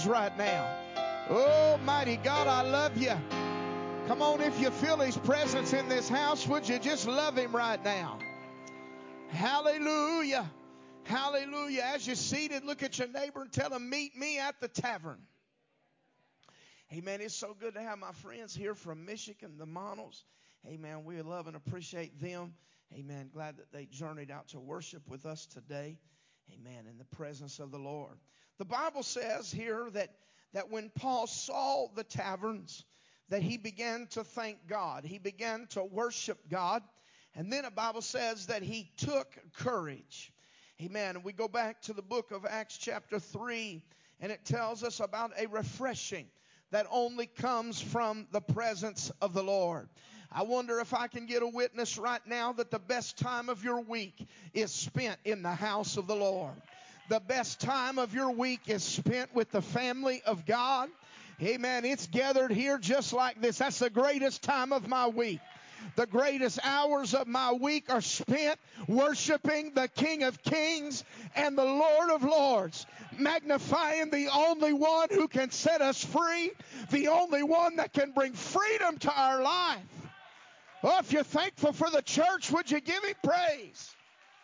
right now. Oh, mighty God, I love you. Come on, if you feel His presence in this house, would you just love Him right now? Hallelujah. Hallelujah. As you're seated, look at your neighbor and tell him, meet me at the tavern. Amen. It's so good to have my friends here from Michigan, the Monos. Amen. We love and appreciate them. Amen. Glad that they journeyed out to worship with us today. Amen. In the presence of the Lord. The Bible says here that when Paul saw the taverns, that he began to thank God. He began to worship God. And then the Bible says that he took courage. Amen. And we go back to the book of Acts chapter 3, and it tells us about a refreshing that only comes from the presence of the Lord. I wonder if I can get a witness right now that the best time of your week is spent in the house of the Lord. The best time of your week is spent with the family of God. Amen. It's gathered here just like this. That's the greatest time of my week. The greatest hours of my week are spent worshiping the King of Kings and the Lord of Lords, magnifying the only one who can set us free, the only one that can bring freedom to our life. Oh, if you're thankful for the church, would you give Him praise?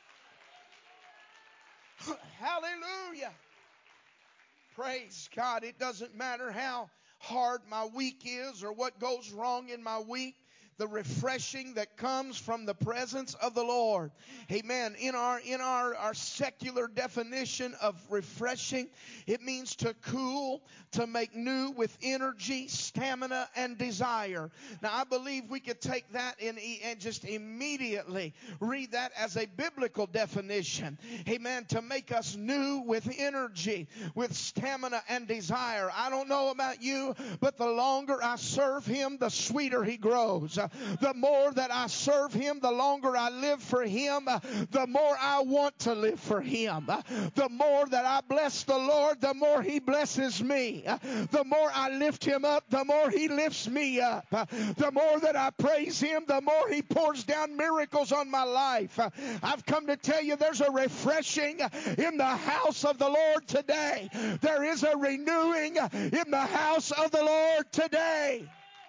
Hallelujah. Praise God. It doesn't matter how hard my week is or what goes wrong in my week. The refreshing that comes from the presence of the Lord. Amen. In our secular definition of refreshing, it means to cool, to make new with energy, stamina, and desire. Now, I believe we could take that and just immediately read that as a biblical definition. Amen. To make us new with energy, with stamina and desire. I don't know about you, but the longer I serve Him, the sweeter He grows. The more that I serve Him, the longer I live for Him, the more I want to live for Him. The more that I bless the Lord, the more He blesses me. The more I lift Him up, the more He lifts me up. The more that I praise Him, the more He pours down miracles on my life. I've come to tell you there's a refreshing in the house of the Lord today. There is a renewing in the house of the Lord today.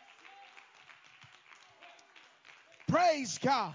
Praise God.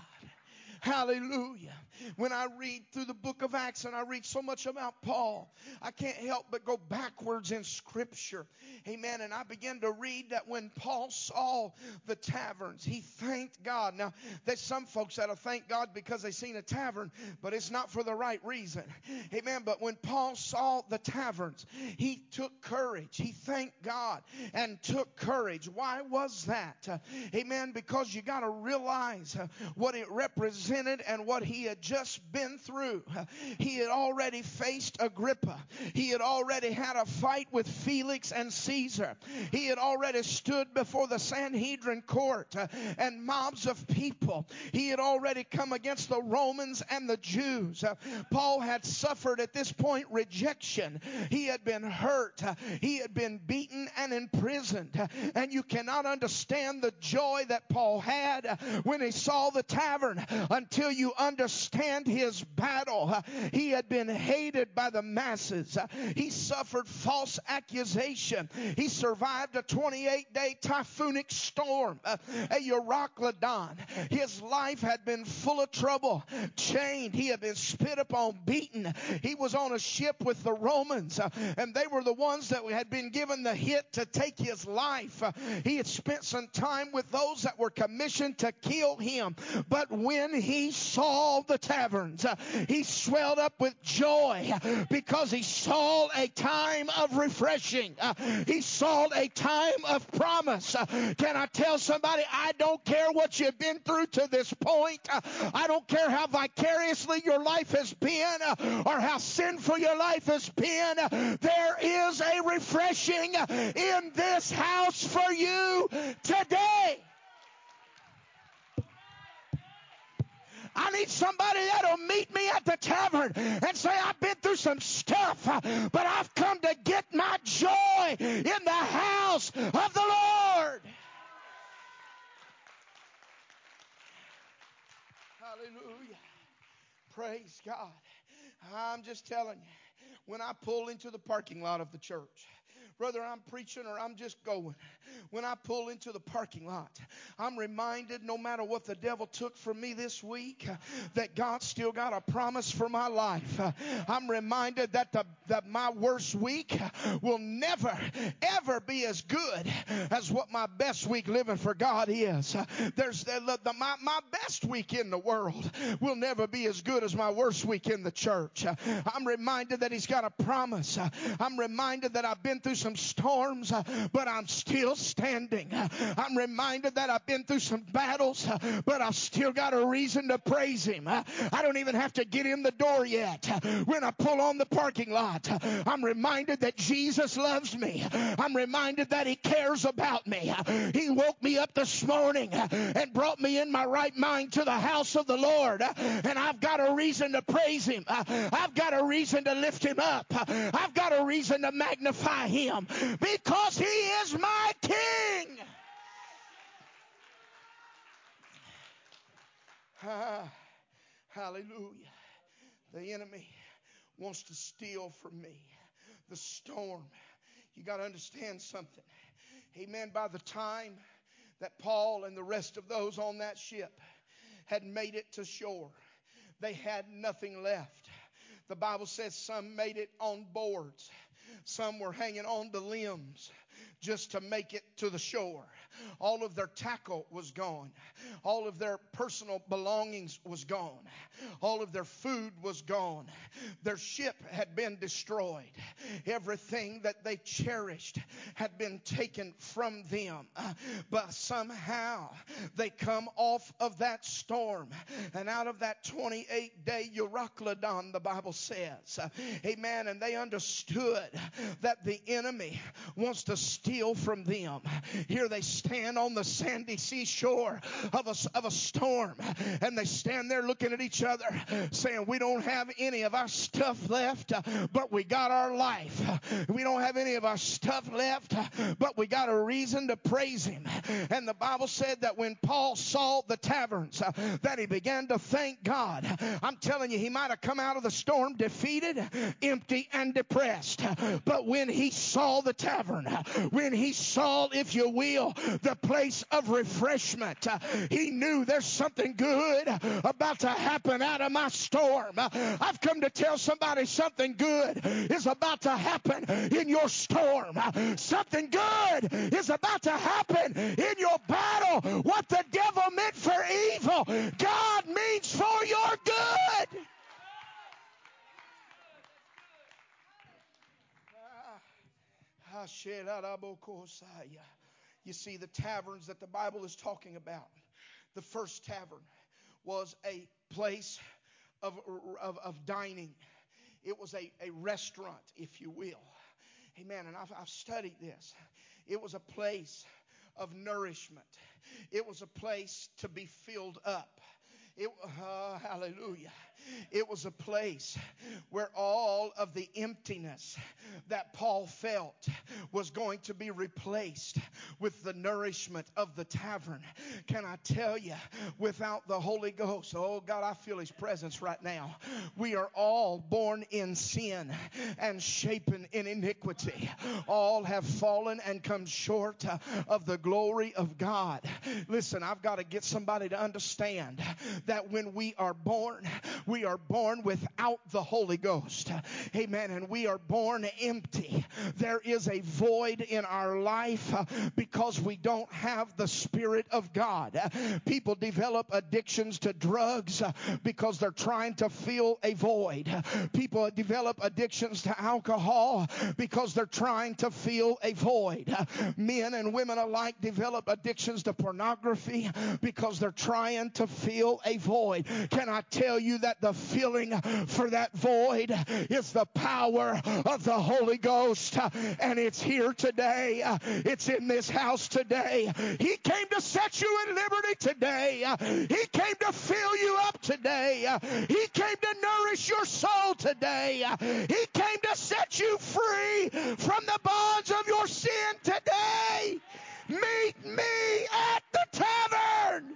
Hallelujah. When I read through the book of Acts and I read so much about Paul, I can't help but go backwards in Scripture. Amen. And I began to read that when Paul saw the taverns, he thanked God. Now, there's some folks that'll thank God because they seen a tavern, but it's not for the right reason. Amen. But when Paul saw the taverns, he took courage. He thanked God and took courage. Why was that? Amen. Because you got to realize what it represented and what he had just been through. He had already faced Agrippa. He had already had a fight with Felix and Caesar. He had already stood before the Sanhedrin court and mobs of people. He had already come against the Romans and the Jews. Paul had suffered at this point rejection. He had been hurt. He had been beaten and imprisoned. And you cannot understand the joy that Paul had when he saw the tavern until you understand his battle. He had been hated by the masses. He suffered false accusation. He survived a 28-day typhoonic storm, a Euroclydon. His life had been full of trouble, chained. He had been spit upon, beaten. He was on a ship with the Romans, and they were the ones that had been given the hit to take his life. He had spent some time with those that were commissioned to kill him. But when he saw the taverns, he swelled up with joy because he saw a time of refreshing. He saw a time of promise. Can I tell somebody, I don't care what you've been through to this point. I don't care how vicariously your life has been or how sinful your life has been. There is a refreshing in this house for you today. I need somebody that'll meet me at the tavern and say, I've been through some stuff, but I've come to get my joy in the house of the Lord. Hallelujah. Praise God. I'm just telling you, when I pull into the parking lot of the church, whether I'm preaching or I'm just going, when I pull into the parking lot, I'm reminded no matter what the devil took from me this week, that God still got a promise for my life. I'm reminded that my worst week will never, ever be as good as what my best week living for God is. My best week in the world will never be as good as my worst week in the church. I'm reminded that He's got a promise. I'm reminded that I've been through some storms, but I'm still standing. I'm reminded that I've been through some battles, but I've still got a reason to praise Him. I don't even have to get in the door yet. When I pull on the parking lot, I'm reminded that Jesus loves me. I'm reminded that He cares about me. He woke me up this morning and brought me in my right mind to the house of the Lord, and I've got a reason to praise Him. I've got a reason to lift Him up. I've got a reason to magnify Him because He is my King. Hallelujah. The enemy wants to steal from me the storm. You got to understand something. Amen. By the time that Paul and the rest of those on that ship had made it to shore, they had nothing left. The Bible says some made it on boards. Some were hanging on to limbs just to make it to the shore. All of their tackle was gone. All of their personal belongings was gone. All of their food was gone. Their ship had been destroyed. Everything that they cherished had been taken from them. But somehow they come off of that storm, and out of that 28-day Euroclydon, the Bible says, amen, and they understood that the enemy wants to steal from them. Here they stand on the sandy seashore of a storm, and they stand there looking at each other saying, we don't have any of our stuff left, but we got our life. We don't have any of our stuff left, but we got a reason to praise Him. And the Bible said that when Paul saw the taverns, that he began to thank God. I'm telling you, he might have come out of the storm defeated, empty, and depressed, but when he saw the tavern, when he saw, if you will, the place of refreshment, he knew there's something good about to happen out of my storm. I've come to tell somebody something good is about to happen in your storm. Something good is about to happen in your battle. What the devil meant for evil, God means for your good. You see, the taverns that the Bible is talking about, the first tavern was a place of dining. It was a restaurant, if you will. Amen. And I've studied this. It was a place of nourishment. It was a place to be filled up. Hallelujah. It was a place where all of the emptiness that Paul felt was going to be replaced with the nourishment of the tavern. Can I tell you, without the Holy Ghost, oh God, I feel His presence right now. We are all born in sin and shapen in iniquity. All have fallen and come short of the glory of God. Listen, I've got to get somebody to understand that when we are born without the Holy Ghost. Amen. And we are born empty. There is a void in our life because we don't have the Spirit of God. People develop addictions to drugs because they're trying to fill a void. People develop addictions to alcohol because they're trying to fill a void. Men and women alike develop addictions to pornography because they're trying to fill a void. Can I tell you that the filling for that void is the power of the Holy Ghost, and it's here today. It's in this house today. He came to set you in liberty today. He came to fill you up today. He came to nourish your soul today. He came to set you free from the bonds of your sin today. Meet me at the tavern.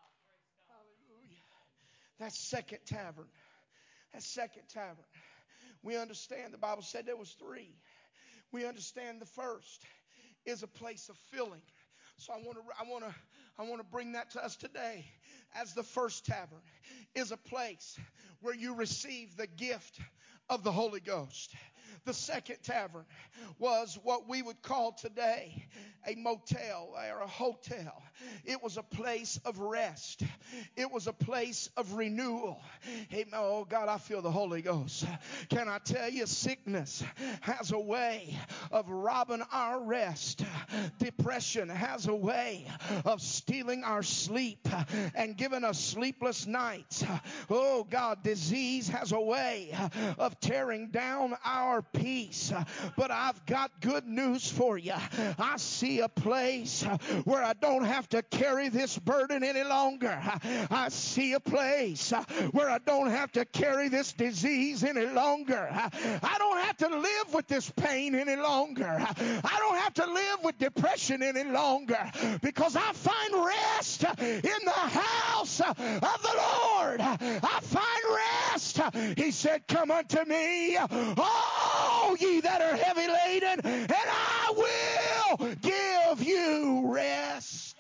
That second tavern We understand the Bible said there was three. We understand the first is a place of filling. So I want to bring that to us today. As the first tavern is a place where you receive the gift of the Holy Ghost. The second tavern was what we would call today a motel or a hotel. It was a place of rest. It was a place of renewal. Amen. Oh God, I feel the Holy Ghost. Can I tell you, sickness has a way of robbing our rest. Depression has a way of stealing our sleep and giving us sleepless nights. Oh God, disease has a way of tearing down our peace. But I've got good news for you. I see a place where I don't have to carry this burden any longer. I see a place where I don't have to carry this disease any longer. I don't have to live with this pain any longer. I don't have to live with depression any longer, because I find rest in the house of the Lord. I find rest. He said, come unto me, all ye that are heavy laden, and I will give you rest.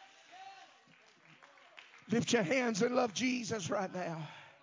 Lift your hands and love Jesus right now.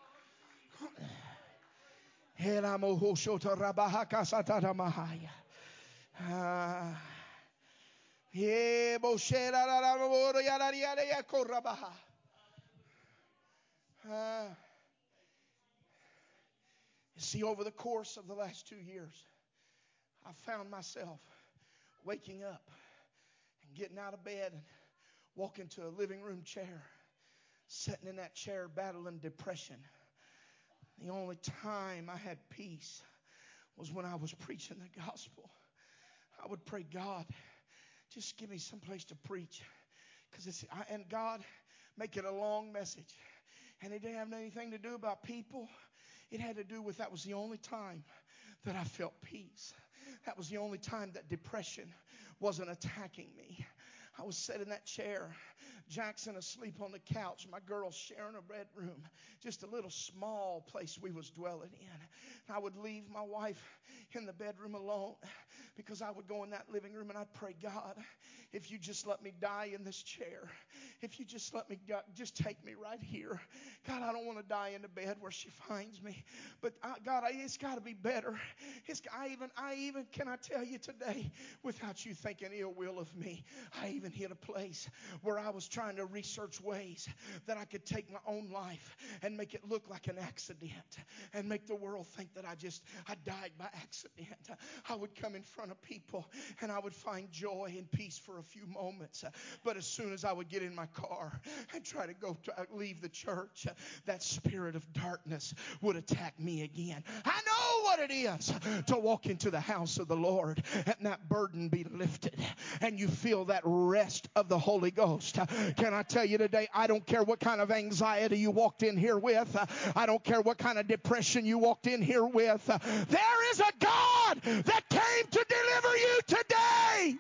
See, over the course of the last 2 years, I found myself waking up and getting out of bed and walking to a living room chair, sitting in that chair battling depression. The only time I had peace was when I was preaching the gospel. I would pray, God, just give me some place to preach. And God, make it a long message. And it didn't have anything to do about people. It had to do with that was the only time that I felt peace. That was the only time that depression wasn't attacking me. I was sitting in that chair, Jackson asleep on the couch, my girl sharing a bedroom, just a little small place we was dwelling in. And I would leave my wife in the bedroom alone, because I would go in that living room and I'd pray, God, if you just let me die in this chair, if you just let me die, just take me right here. God, I don't want to die in the bed where she finds me. But God, it's got to be better. I even, can I tell you today, without you thinking ill will of me, I even hit a place where I was trying to research ways that I could take my own life and make it look like an accident and make the world think that I died by accident. I would come in front of people and I would find joy and peace for a few moments. But as soon as I would get in my car and try to leave the church, that spirit of darkness would attack me again. I know what it is to walk into the house of the Lord and that burden be lifted and you feel that rest of the Holy Ghost. Can I tell you today, I don't care what kind of anxiety you walked in here with. I don't care what kind of depression you walked in here with. There is a God that came to deliver you today.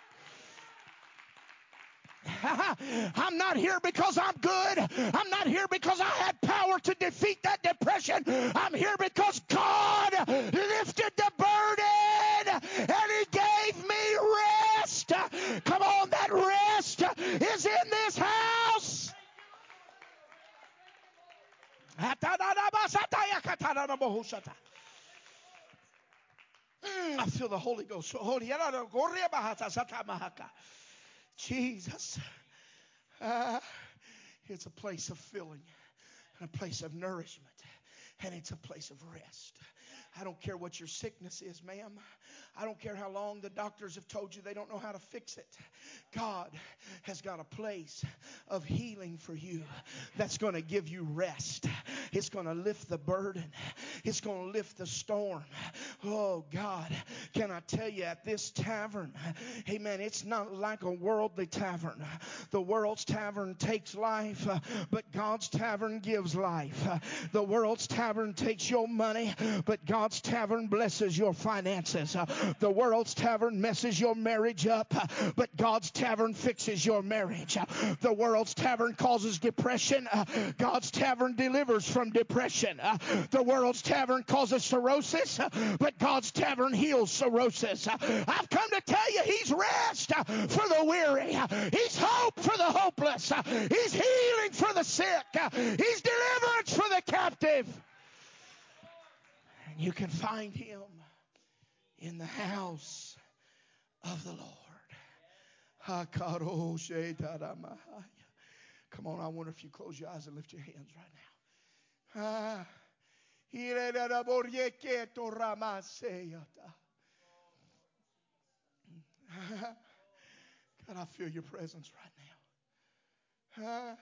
I'm not here because I'm good. I'm not here because I had power to defeat that depression. I'm here because God lifted the burden and He gave me rest. Come on, that rest is in this house. I feel the Holy Ghost. Jesus. It's a place of filling and a place of nourishment, and it's a place of rest. I don't care what your sickness is, ma'am. I don't care how long the doctors have told you they don't know how to fix it. God has got a place of healing for you that's going to give you rest. It's going to lift the burden. It's going to lift the storm. Oh, God, can I tell you, at this tavern, amen, it's not like a worldly tavern. The world's tavern takes life, but God's tavern gives life. The world's tavern takes your money, but God's tavern blesses your finances. The world's tavern messes your marriage up, but God's tavern fixes your marriage. The world's tavern causes depression. God's tavern delivers from depression. The world's tavern causes cirrhosis, but God's tavern heals cirrhosis. I've come to tell you, He's rest for the weary. He's hope for the hopeless. He's healing for the sick. He's deliverance for the captive. And you can find Him in the house of the Lord. Come on, I wonder if you close your eyes and lift your hands right now. God, I feel your presence right now.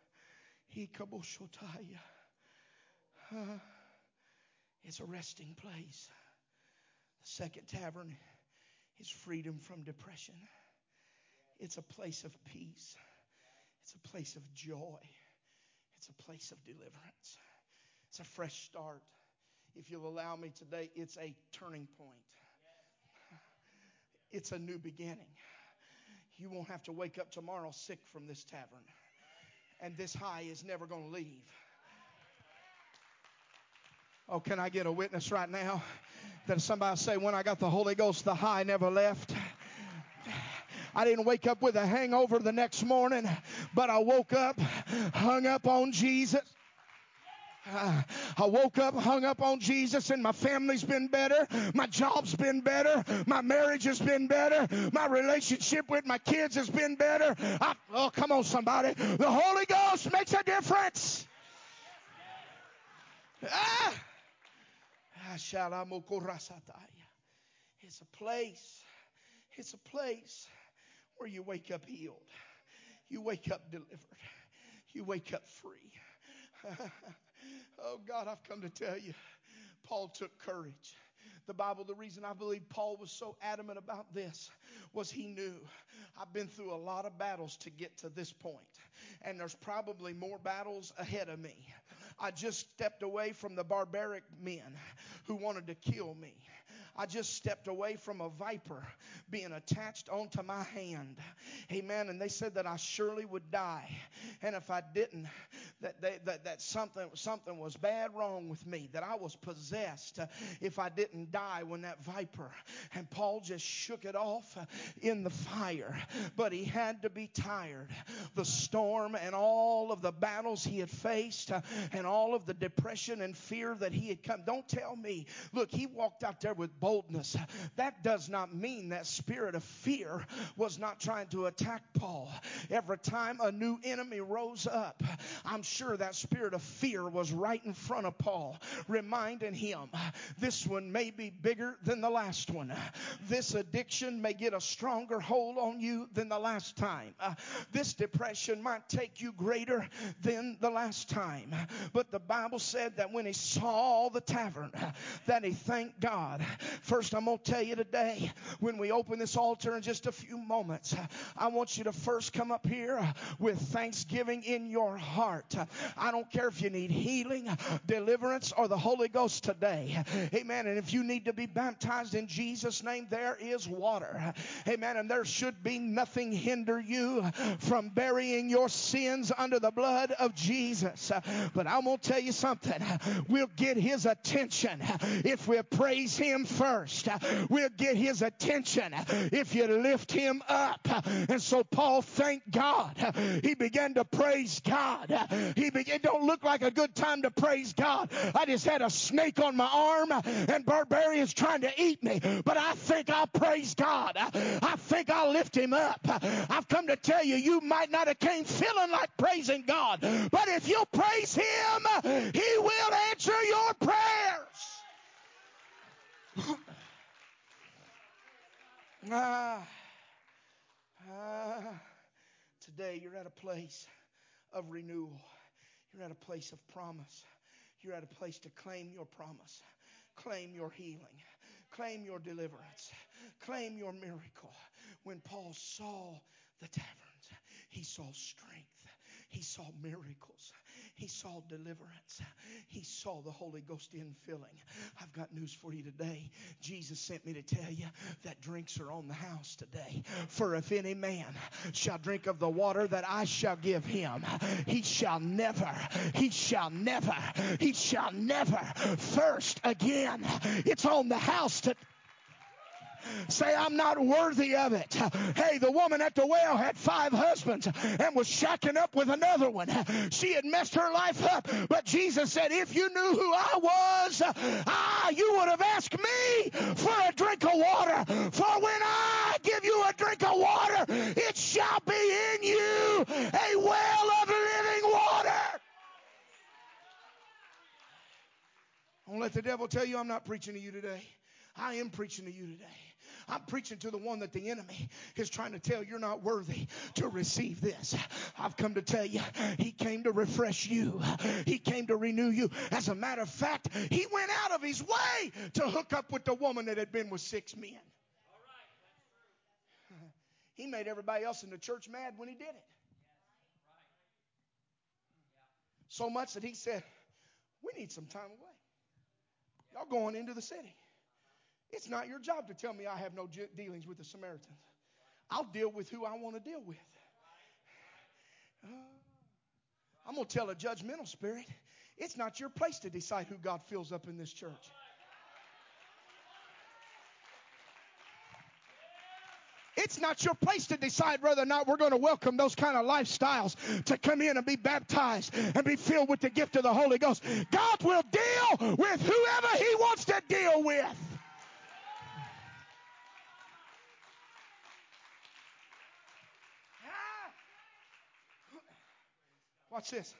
It's a resting place. The second tavern is freedom from depression. It's a place of peace. It's a place of joy. It's a place of deliverance. It's a fresh start. If you'll allow me today, it's a turning point. It's a new beginning. You won't have to wake up tomorrow sick from this tavern. And this high is never going to leave. Oh, can I get a witness right now? That somebody say, when I got the Holy Ghost, the high never left. I didn't wake up with a hangover the next morning, but I woke up, hung up on Jesus. I woke up, hung up on Jesus, and my family's been better. My job's been better. My marriage has been better. My relationship with my kids has been better. Oh, come on, somebody. The Holy Ghost makes a difference. It's a place. It's a place where you wake up healed. You wake up delivered. You wake up free. Oh, God, I've come to tell you, Paul took courage. The Bible, the reason I believe Paul was so adamant about this was he knew I've been through a lot of battles to get to this point, and there's probably more battles ahead of me. I just stepped away from the barbaric men who wanted to kill me. I just stepped away from a viper being attached onto my hand. Amen. And they said that I surely would die. And if I didn't, that something was bad wrong with me, that I was possessed if I didn't die when that viper. And Paul just shook it off in the fire. But he had to be tired. The storm and all of the battles he had faced and all of the depression and fear that he had come. Don't tell me. Look, he walked out there with boldness. That does not mean that spirit of fear was not trying to attack Paul. Every time a new enemy rose up, I'm sure that spirit of fear was right in front of Paul, reminding him this one may be bigger than the last one. This addiction may get a stronger hold on you than the last time. This depression might take you greater than the last time. But the Bible said that when he saw the tavern, that he thanked God. First, I'm going to tell you today, when we open this altar in just a few moments, I want you to first come up here with thanksgiving in your heart. I don't care if you need healing, deliverance, or the Holy Ghost today. Amen. And if you need to be baptized in Jesus' name, there is water. Amen. And there should be nothing hinder you from burying your sins under the blood of Jesus. But I'm going to tell you something. We'll get his attention if we praise him first. We'll get his attention if you lift him up. And so Paul thanked God. He began to praise God. It don't look like a good time to praise God. I just had a snake on my arm and barbarians trying to eat me. But I think I'll praise God. I think I'll lift him up. I've come to tell you, you might not have came feeling like praising God. But if you praise him, he will answer your prayers. Today you're at a place of renewal. You're at a place of promise. You're at a place to claim your promise. Claim your healing. Claim your deliverance. Claim your miracle. When Paul saw the taverns, he saw strength. He saw miracles. He saw deliverance. He saw the Holy Ghost infilling. I've got news for you today. Jesus sent me to tell you that drinks are on the house today. For if any man shall drink of the water that I shall give him, he shall never thirst again. It's on the house today. Say, I'm not worthy of it. Hey, the woman at the well had 5 husbands and was shacking up with another one. She had messed her life up. But Jesus said, if you knew who I was, you would have asked me for a drink of water. For when I give you a drink of water, it shall be in you a well of living water. Don't let the devil tell you I'm not preaching to you today. I am preaching to you today. I'm preaching to the one that the enemy is trying to tell you're not worthy to receive this. I've come to tell you, he came to refresh you. He came to renew you. As a matter of fact, he went out of his way to hook up with the woman that had been with 6 men. He made everybody else in the church mad when he did it. So much that he said, we need some time away. Y'all going into the city. It's not your job to tell me I have no dealings with the Samaritans. I'll deal with who I want to deal with. I'm going to tell a judgmental spirit, it's not your place to decide who God fills up in this church. It's not your place to decide whether or not we're going to welcome those kind of lifestyles to come in and be baptized and be filled with the gift of the Holy Ghost. God will deal with whoever he wants to deal with. Watch this.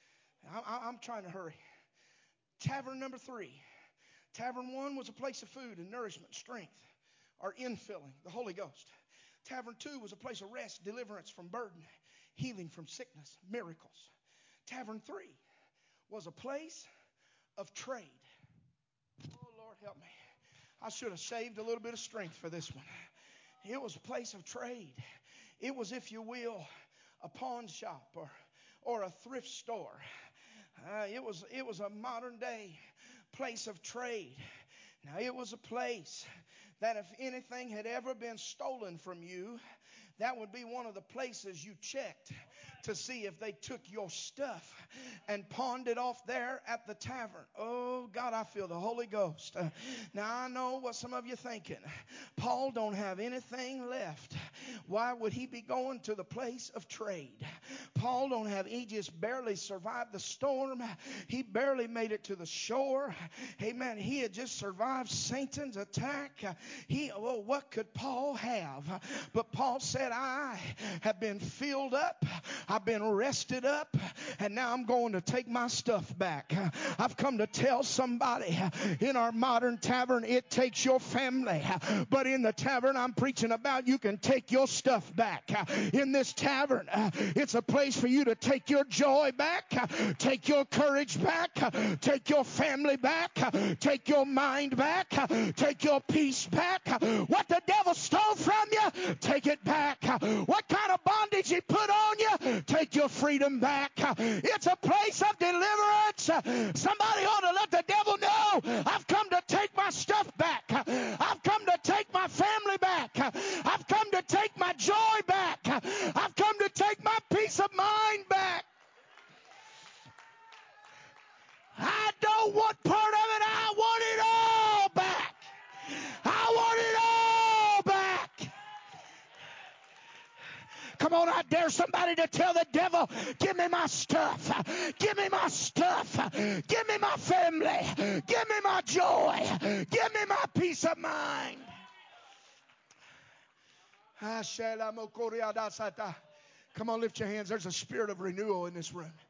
I'm trying to hurry. Tavern number 3. Tavern 1 was a place of food and nourishment, strength, or infilling, the Holy Ghost. Tavern 2 was a place of rest, deliverance from burden, healing from sickness, miracles. Tavern 3 was a place of trade. Oh, Lord, help me. I should have saved a little bit of strength for this one. It was a place of trade. It was, if you will, a pawn shop or a thrift store. It was a modern day place of trade. Now, it was a place that if anything had ever been stolen from you, that would be one of the places you checked to see if they took your stuff and pawned it off there at the tavern. Oh, God, I feel the Holy Ghost. Now, I know what some of you are thinking. Paul don't have anything left. Why would he be going to the place of trade? Paul don't have, he just barely survived the storm. He barely made it to the shore. Amen. He had just survived Satan's attack. What could Paul have? But Paul said, I have been filled up. I've been rested up, and now I'm going to take my stuff back. I've come to tell somebody in our modern tavern, it takes your family. But in the tavern I'm preaching about, you can take your stuff back. In this tavern, it's a place for you to take your joy back, take your courage back, take your family back, take your mind back, take your peace back. What the devil stole from you, take it back. What kind of bondage he put on you, take your freedom back. It's a place of deliverance. Somebody ought to let the devil know, I've come to take my stuff back. I've come to take my family back. I've come to take my joy back. I've come to take my peace of mind back. I don't want part of it. I want it all back. I want it all back. Come on, I dare somebody to tell the devil, give me my stuff. Give me my stuff. Give me my family. Give me my joy. Give me my peace of mind. Come on, lift your hands. There's a spirit of renewal in this room.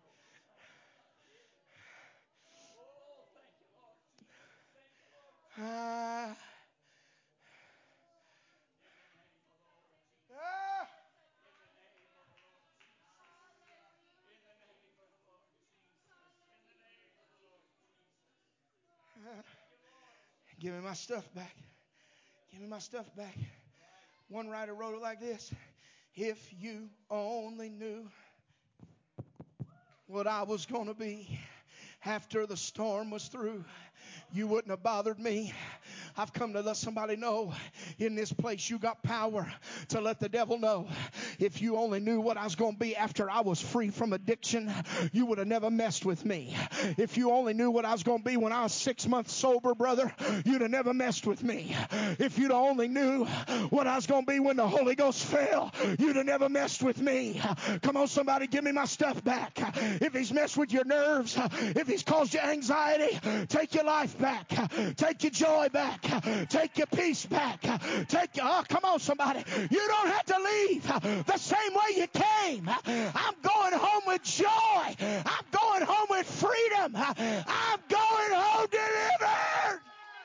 Give me my stuff back. Give me my stuff back. One writer wrote it like this. If you only knew what I was going to be after the storm was through, you wouldn't have bothered me. I've come to let somebody know in this place you got power to let the devil know. If you only knew what I was going to be after I was free from addiction, you would have never messed with me. If you only knew what I was going to be when I was 6 months sober, brother, you'd have never messed with me. If you'd only knew what I was going to be when the Holy Ghost fell, you'd have never messed with me. Come on, somebody, give me my stuff back. If he's messed with your nerves, if he's caused you anxiety, take your life back. Take your joy back. Take your peace back. Take your, oh, come on, somebody. You don't have to leave the same way you came. I'm going home with joy. I'm going home with freedom. I'm going home delivered.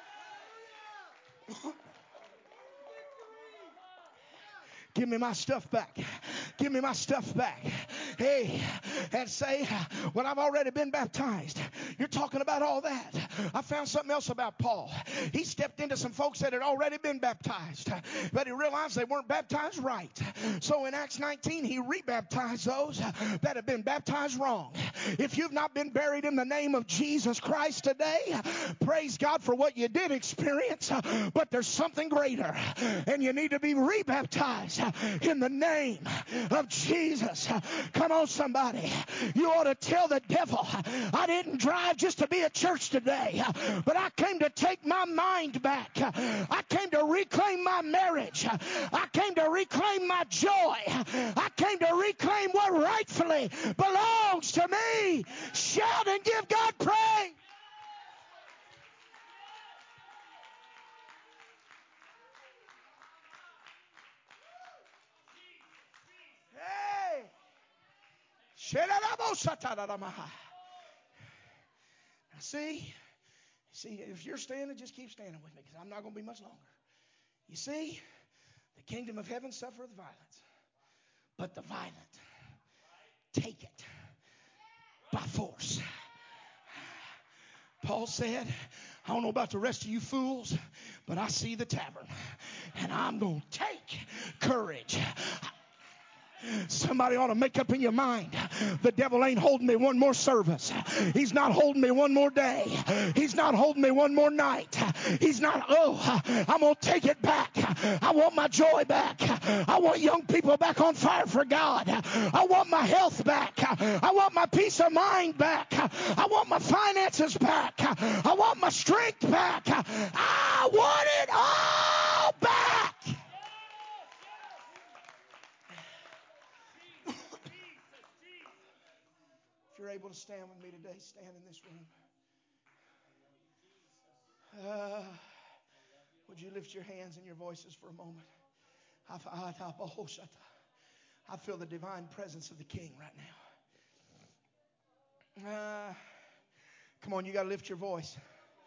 Give me my stuff back. Give me my stuff back. Hey, and say, well, I've already been baptized. You're talking about all that. I found something else about Paul. He stepped into some folks that had already been baptized, but he realized they weren't baptized right. So in Acts 19, he rebaptized those that had been baptized wrong. If you've not been buried in the name of Jesus Christ today, praise God for what you did experience, but there's something greater, and you need to be rebaptized in the name of Jesus. Come on, somebody. You ought to tell the devil, I didn't drive just to be at church today, but I came to take my mind back. I came to reclaim my marriage. I came to reclaim my joy. I came to reclaim what rightfully belongs to me. Shout and give God praise. Now see, if you're standing, just keep standing with me, because I'm not going to be much longer. You see, the kingdom of heaven suffereth violence, but the violent take it by force. Paul said, I don't know about the rest of you fools, but I see the tavern, and I'm going to take courage. Somebody ought to make up in your mind, the devil ain't holding me one more service. He's not holding me one more day. He's not holding me one more night. He's not, I'm going to take it back. I want my joy back. I want young people back on fire for God. I want my health back. I want my peace of mind back. I want my finances back. I want my strength back. I want it all back. If you're able to stand with me today, stand in this room. Would you lift your hands and your voices for a moment? I feel the divine presence of the King right now. Come on, you got to lift your voice.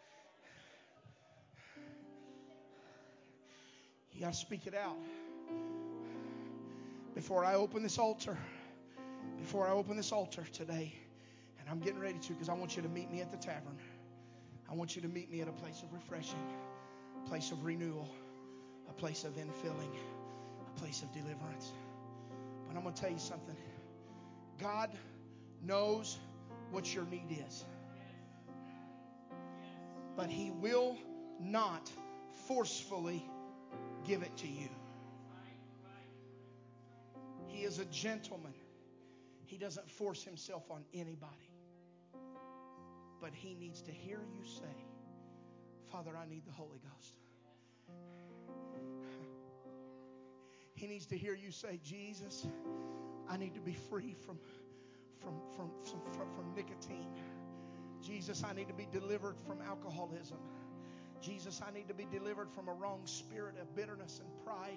You got to speak it out. Before I open this altar today, and I'm getting ready to, because I want you to meet me at the tavern. I want you to meet me at a place of refreshing, a place of renewal, a place of infilling, a place of deliverance. But I'm going to tell you something. God knows what your need is, but He will not forcefully give it to you. He is a gentleman. He doesn't force himself on anybody. But he needs to hear you say, Father, I need the Holy Ghost. He needs to hear you say, Jesus, I need to be free from nicotine. Jesus, I need to be delivered from alcoholism. Jesus, I need to be delivered from a wrong spirit of bitterness and pride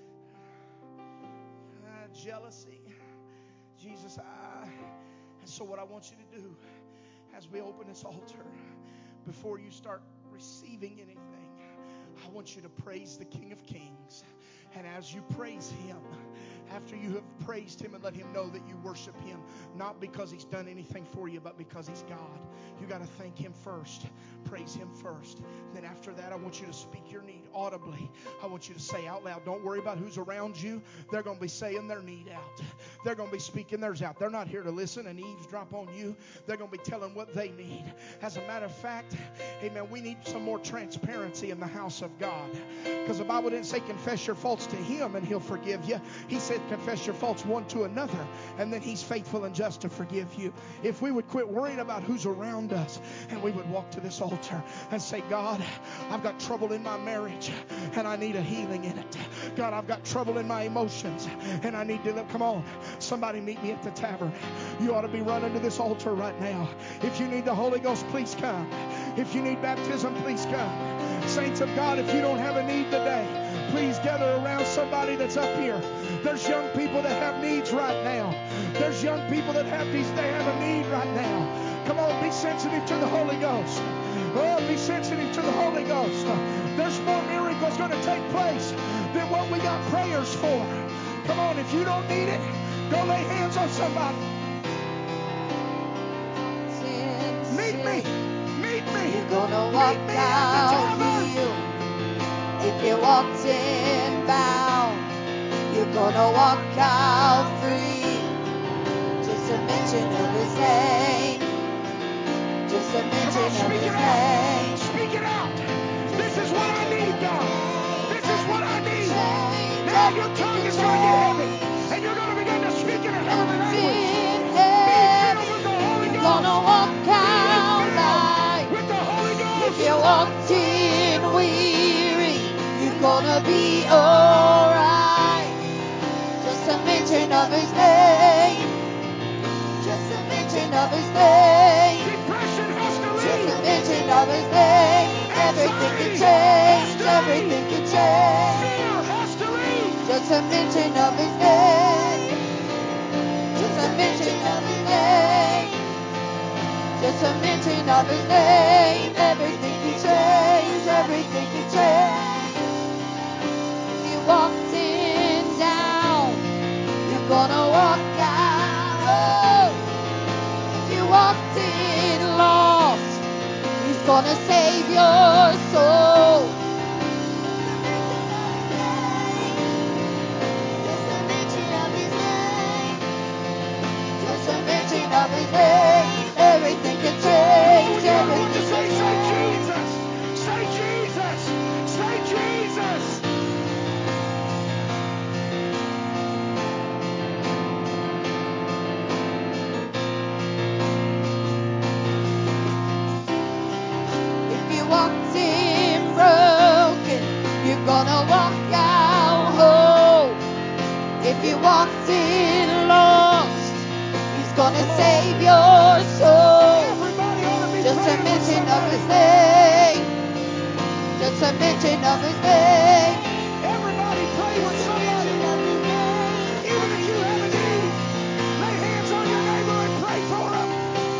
and jealousy. Jesus, and so what I want you to do as we open this altar, before you start receiving anything, I want you to praise the King of Kings. And as you praise Him, After you have praised Him and let Him know that you worship Him, not because He's done anything for you, but because He's God. You got to thank Him first. Praise Him first. And then after that, I want you to speak your need audibly. I want you to say out loud. Don't worry about who's around you. They're going to be saying their need out. They're going to be speaking theirs out. They're not here to listen and eavesdrop on you. They're going to be telling what they need. As a matter of fact, amen, we need some more transparency in the house of God. Because the Bible didn't say confess your faults to Him and He'll forgive you. He said confess your faults one to another, and then He's faithful and just to forgive you. If we would quit worrying about who's around us and we would walk to this altar and say, God, I've got trouble in my marriage and I need a healing in it. God, I've got trouble in my emotions and I need to live. Come on, somebody meet me at the tavern. You ought to be running to this altar right now. If you need the Holy Ghost, please come. If you need baptism, please come. Saints of God, if you don't have a need today, please gather around somebody that's up here. There's young people that have needs right now. There's young people that have a need right now. Come on, be sensitive to the Holy Ghost. Oh, be sensitive to the Holy Ghost. There's more miracles going to take place than what we got prayers for. Come on, if you don't need it, go lay hands on somebody. Meet me. You're gonna walk out healed. If you walked in bound, you're gonna walk out free. Just a mention of His name. Just a mention of His name. Speak it out. This is what I need, God. This is what I need. Now your tongue is going to get heavy, and you're going to begin to speak in a heavenly language. Be filled with the Holy Ghost. Gonna walk out like with the Holy Ghost. If you walked in weary, you're gonna be alright. Just a mention of His name. Just a mention of His name. Depression has to leave. Just a mention of His name. Everything can change. Everything can change. Fear has to leave. Just a mention of His name. Just a mention of His name. Just a mention of His name. Everything can change. Everything can change. If you walked in down, you're gonna walk out. If you walked in lost, He's gonna save your soul. Just a mention of His name. Just a mention of His name. Everything can change. Everything can change. Say Jesus. Say Jesus. If you walked in broken, you're gonna walk out whole. If you walked in lost, He's gonna save your soul. Just a mention of His name. Just a mention of His name. Everybody pray with somebody. Even if you have a need, lay hands on your neighbor and pray for him.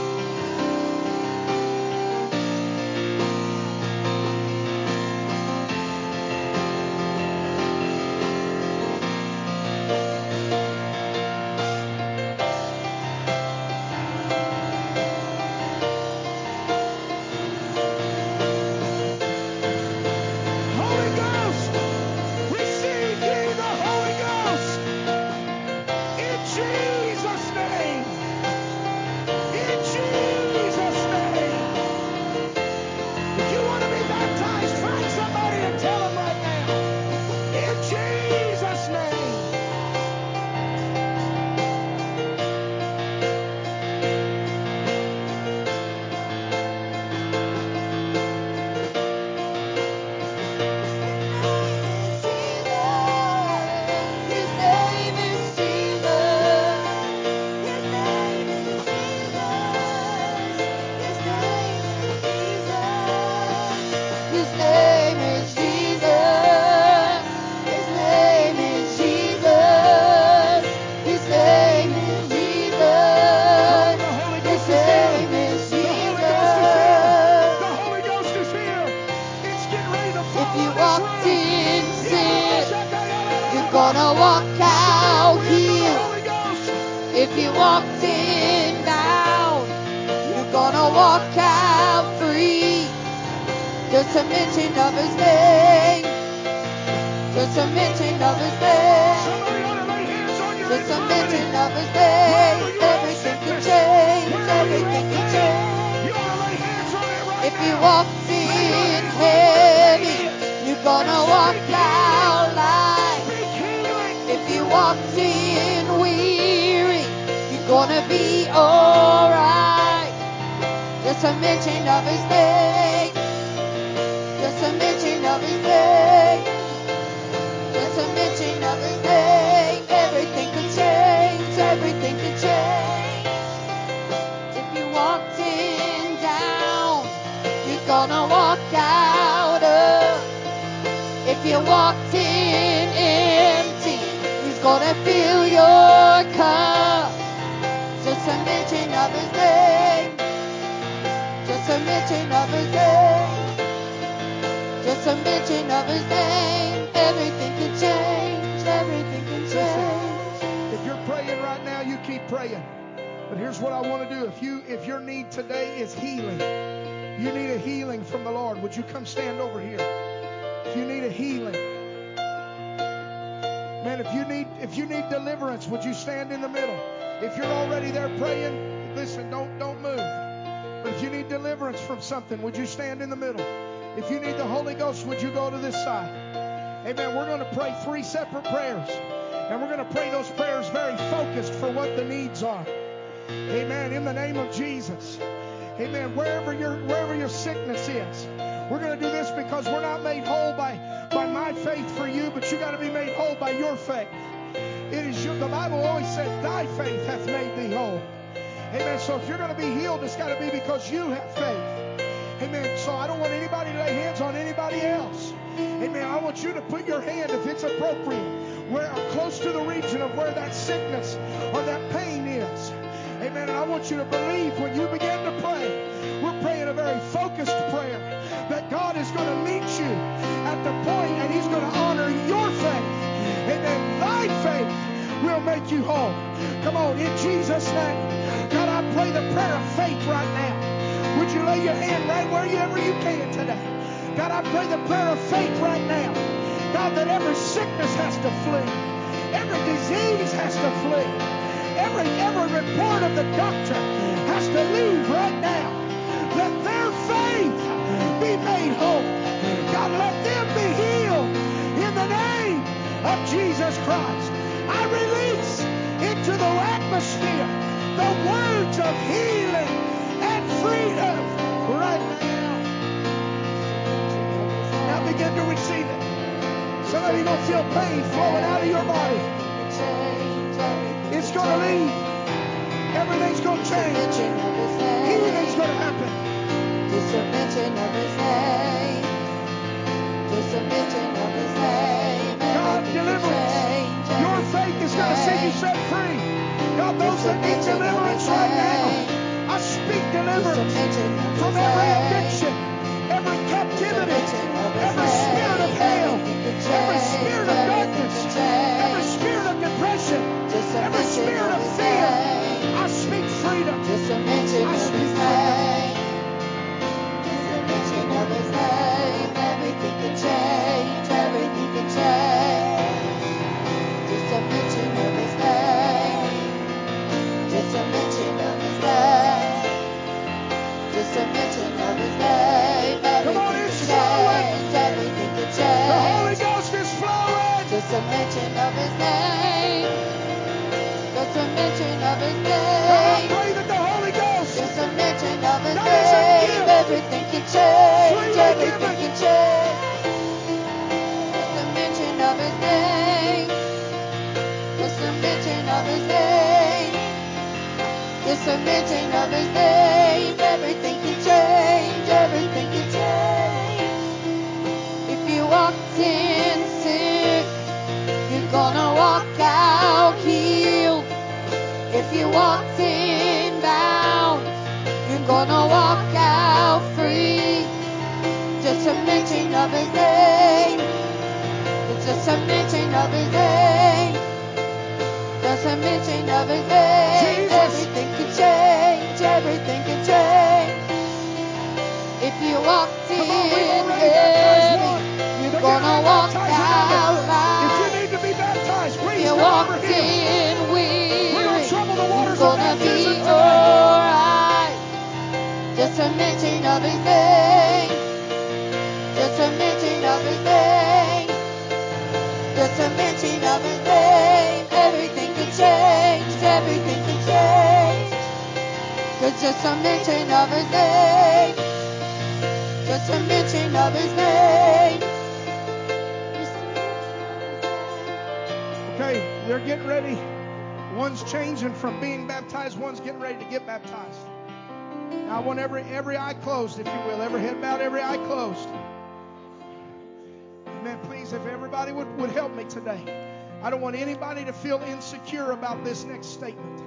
Holy Ghost, receive ye the Holy Ghost. In Jesus' name. In Jesus' name. If you want to be baptized, find somebody and tell them right now. In Jesus' name. His name is Jesus. His name is Jesus. His name is Jesus. His name is Jesus. His name is Jesus. His name is Jesus. The Holy His Ghost is here. name is The Holy Ghost is here. Jesus. The Holy Ghost is here. It's getting ready to fall If you on this walked room. in sin, you're gonna walk out Just a mention of his name. Just a mention of his name. Somebody ought to lay hands on your Just a infirmity. mention of his name. Everything can change. Everything can change. You ought to lay hands on it right If now. you walked in heavy, you're gonna walk out light. Speak healing. If you walked in weary, you're gonna be alright. Just a mention of his name. Just a mention of his name. Just a mention of his name. Everything can change. Everything can change. If you walked in down, you're gonna walk out up. If you walked in empty, he's gonna fill your cup. Just a mention of his name. Just a mention of his name. Just a mention of his name. Everything can change. Everything can change. If you're praying right now, you keep praying. But here's what I want to do. If your need today is healing, you need a healing from the Lord, would you come stand over here? If you need a healing, man, if you need deliverance, would you stand in the middle? If you're already there praying, listen, don't move. But if you need deliverance from something, would you stand in the middle? If you need the Holy Ghost, would you go to this side? Amen. We're going to pray 3 separate prayers. And we're going to pray those prayers very focused for what the needs are. Amen. In the name of Jesus. Amen. Wherever your sickness is, we're going to do this because we're not made whole by my faith for you, but you got to be made whole by your faith. It is the Bible always said, thy faith hath made thee whole. Amen. So if you're going to be healed, it's got to be because you have faith. Amen. So I don't want anybody to lay hands on anybody else. Amen. I want you to put your hand, if it's appropriate, where close to the region of where that sickness or that pain is. Amen. And I want you to believe when you begin to pray, we're praying a very focused prayer that God is going to meet you at the point and he's going to honor your faith. Amen. Thy faith will make you whole. Come on, in Jesus' name. God, I pray the prayer of faith right now. Would you lay your hand right wherever you can today? God, I pray the prayer of faith right now. God, that every sickness has to flee. Every disease has to flee. Every report of the doctor has to leave right now. Let their faith be made whole. God, let them be healed in the name of Jesus Christ. I release into the atmosphere the words of healing and freedom right now. Now begin to receive it. Some of you going to feel pain flowing out of your body. It's going to leave. Everything's going to change. Healing's going to happen. Just a mention of his name. Just a mention of his name. God, deliverance. Your faith is going to see you set free. God, those that need deliverance right now, I speak deliverance from every addiction, every captivity, every spirit of hell, every spirit of darkness, every spirit of depression, every spirit of fear. I speak freedom. Just a mention I of speak his freedom. name. Just a mention of his name. Everything can change. Everything can change. Just a mention of his name. Just a mention of his name. Just a mention of his name. Come on, Everything it's can flowing. change. Everything can The Holy change. Ghost is flowing. Just a mention of his name. Just a mention of his God, I name. pray that the Holy Ghost, Just a mention of his that is a name. gift. Everything can change. Freely Everything given. can change. Just a mention of his name. Just a mention of his name. Just a mention of his name. Everything can change. Everything can change. If you walked in sick, you're gonna walk out healed. If you walked in bound, you're gonna walk out free. Just a mention of his name. It's just a mention of his name. Just a mention of his name. Jesus. Everything can change. Everything can change. If you walked Come on, we've in already Just a mention of His name, everything can change, everything can change. 'Cause just a mention of His name, just a mention of His name. Okay, they're getting ready. One's changing from being baptized, one's getting ready to get baptized. Now I want every eye closed, if you will, every head bowed, every eye closed. Amen. Please, if everybody would help me today. I don't want anybody to feel insecure about this next statement.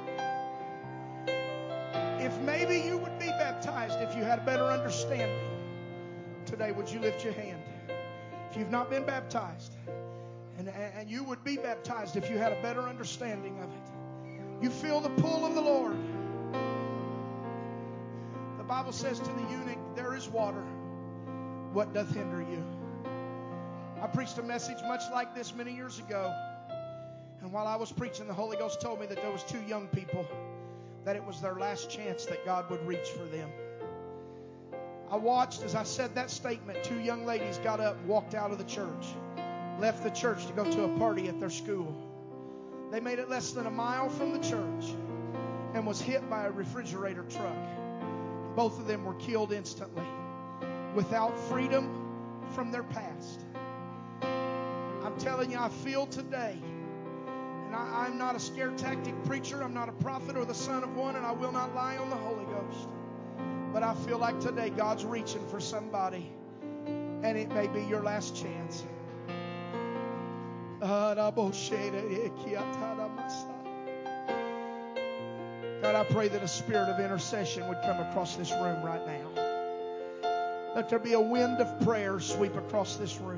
If maybe you would be baptized if you had a better understanding today, would you lift your hand? If you've not been baptized, and you would be baptized if you had a better understanding of it. You feel the pull of the Lord. The Bible says to the eunuch, there is water. What doth hinder you? I preached a message much like this many years ago. And while I was preaching, the Holy Ghost told me that there was 2 young people, that it was their last chance that God would reach for them. I watched as I said that statement. 2 young ladies got up and walked out of the church. Left the church to go to a party at their school. They made it less than a mile from the church and was hit by a refrigerator truck. Both of them were killed instantly without freedom from their past. I'm telling you, I feel today, and I'm not a scare tactic preacher, I'm not a prophet or the son of one, and I will not lie on the Holy Ghost. But I feel like today God's reaching for somebody, and it may be your last chance. God, I pray that a spirit of intercession would come across this room right now. Let there be a wind of prayer sweep across this room.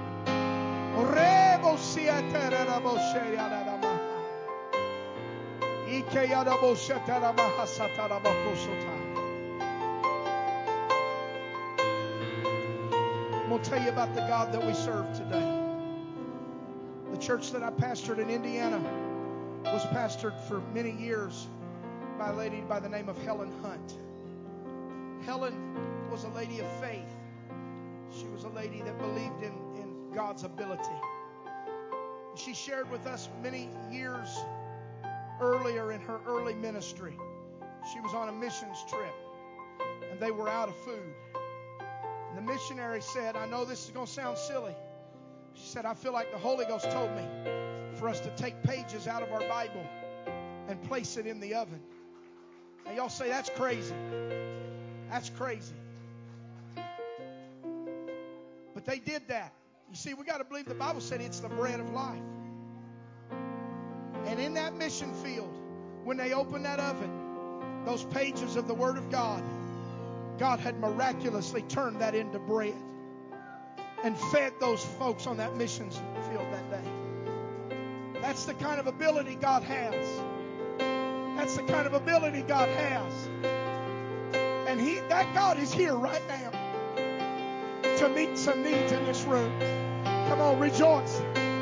I'm going to tell you about the God that we serve today. The church that I pastored in Indiana was pastored for many years by a lady by the name of Helen Hunt. Helen was a lady of faith. She was a lady that believed in God's ability. She shared with us many years earlier in her early ministry. She was on a missions trip, and they were out of food. And the missionary said, I know this is going to sound silly. She said, I feel like the Holy Ghost told me for us to take pages out of our Bible and place it in the oven. Now y'all say, that's crazy. That's crazy. But they did that. You see, we got to believe the Bible said it's the bread of life. And in that mission field, when they opened that oven, those pages of the Word of God, God had miraculously turned that into bread and fed those folks on that missions field that day. That's the kind of ability God has. That's the kind of ability God has. And that God is here right now to meet some needs in this room. Come on, rejoice.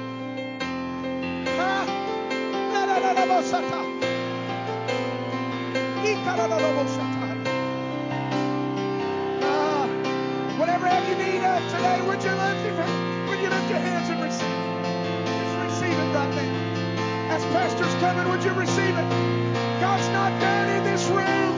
Whatever you need today, would you lift your hands and receive it? Just receive it right now. As pastor's coming, would you receive it? God's not done in this room.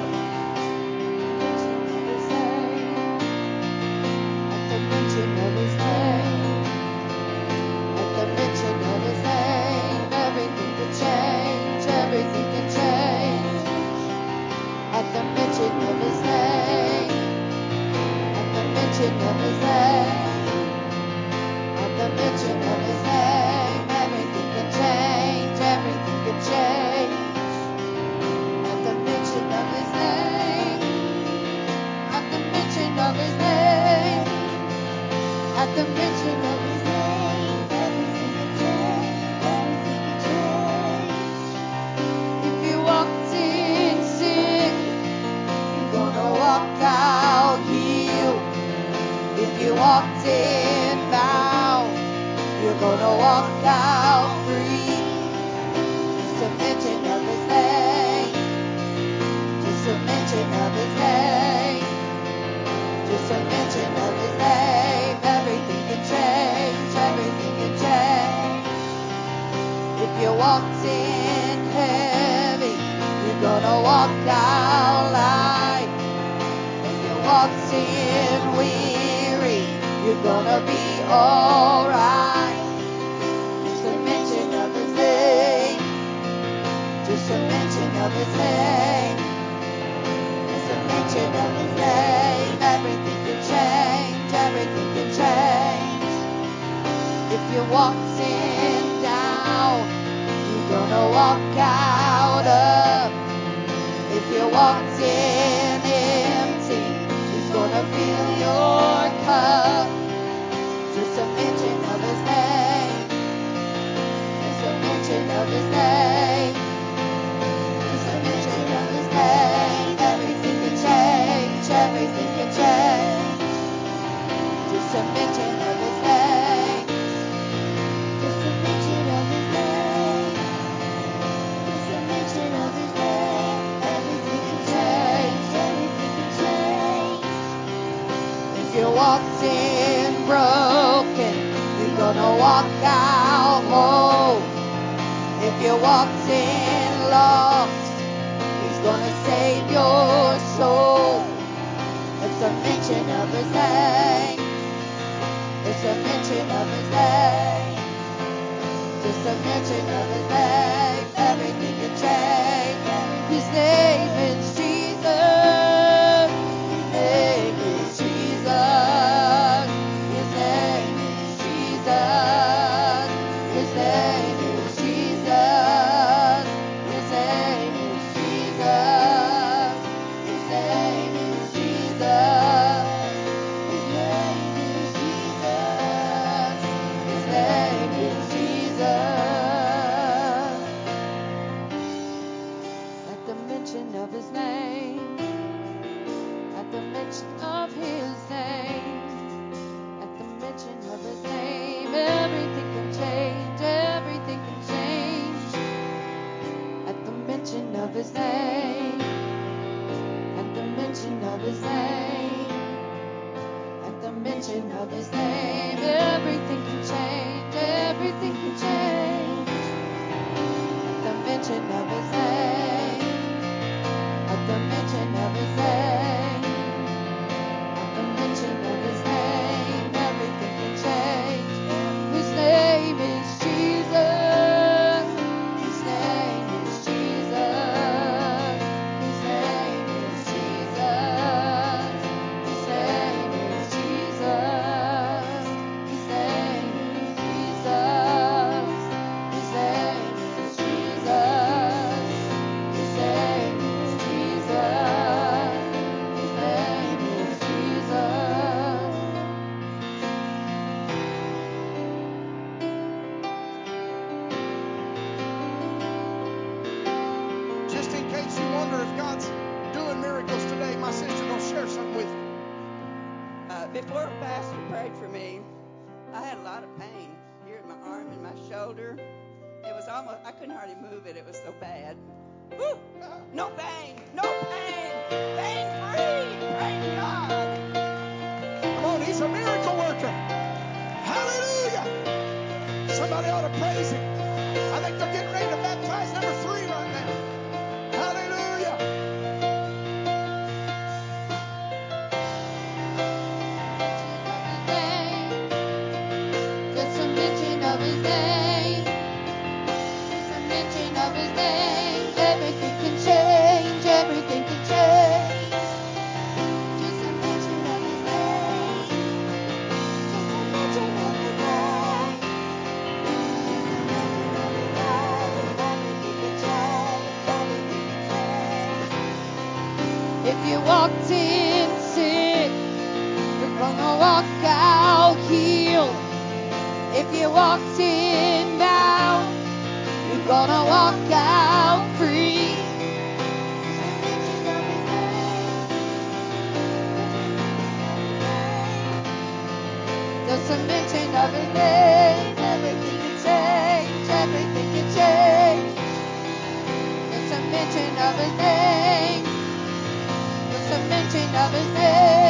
At the mention of His name, at the mention of His name, everything can change, everything can change. At the mention of His name, at the mention of His name, at the mention of His name, everything can change, everything can change. At the mention of His name, at the mention of His name, at the mention of His name, everything can change, everything can change. If you walked in sick, you're gonna walk out healed. If you walked in bound, you're gonna walk out free. Just a mention of His name, just a mention of His name, just a mention of His name, everything can change, everything can change. walked in heavy, you're gonna walk out light. If you walked in weary, you're gonna be alright. Just a mention of his name. Just a mention of his name. Just a mention of his name. Everything can change. Everything can change. If you walked in down, you're gonna walk out up. If you walked in empty, he's gonna fill your cup. Just a mention of his name. Just a mention of his name. Just a mention of his name. Everything can change. Everything can change. Just a mention of his name. Just a mention of his name. Just a mention of his name. Everything can change. Everything can change. If you walked in broken, you're gonna walk out whole. If you walked in lost, he's gonna save your soul. It's a mention of his name. It's a mention of his name. Just a mention of his name. Everything can change. His name is Jesus. His name is Jesus. His name is Jesus. His name is Jesus. His name is Jesus. His name is Jesus. His name is Jesus. His name is Jesus. At the mention of his name, at the mention of his name, at the mention of his name, everything can change, everything can change. At the mention of his name, at the mention of his name, at the mention of his name, everything can change, everything can change. At the mention of his name, at the mention of his name, at the mention of his name, everything can change. His name is Jesus. His name is Jesus. His name is Jesus. His name is Jesus. His name is Jesus. His name is Jesus. His name is Jesus. His name is Jesus. Just in case you wonder if God's doing miracles today, my sister gonna share something with you. Before Pastor prayed for me, I had a lot of pain here in my arm and my shoulder. It was almost, I couldn't hardly move it. It was so bad. Woo! No pain, no pain, pain free. Praise God. Come on, he's a miracle worker. Hallelujah. Somebody ought to praise him. I think they're getting ready to baptize number 3 right now. Hallelujah. Just a mention of his name. Just a mention of his name. Everything can change. Everything can change. Just a mention of his name. Just a mention of his name. Everything can change. Everything can change. If you walked in sick, you're gonna walk out healed. If you walked in bound, you're gonna walk out free. Just a mention of his name, everything can change, everything can change. Just a mention of his name, just a mention of his name.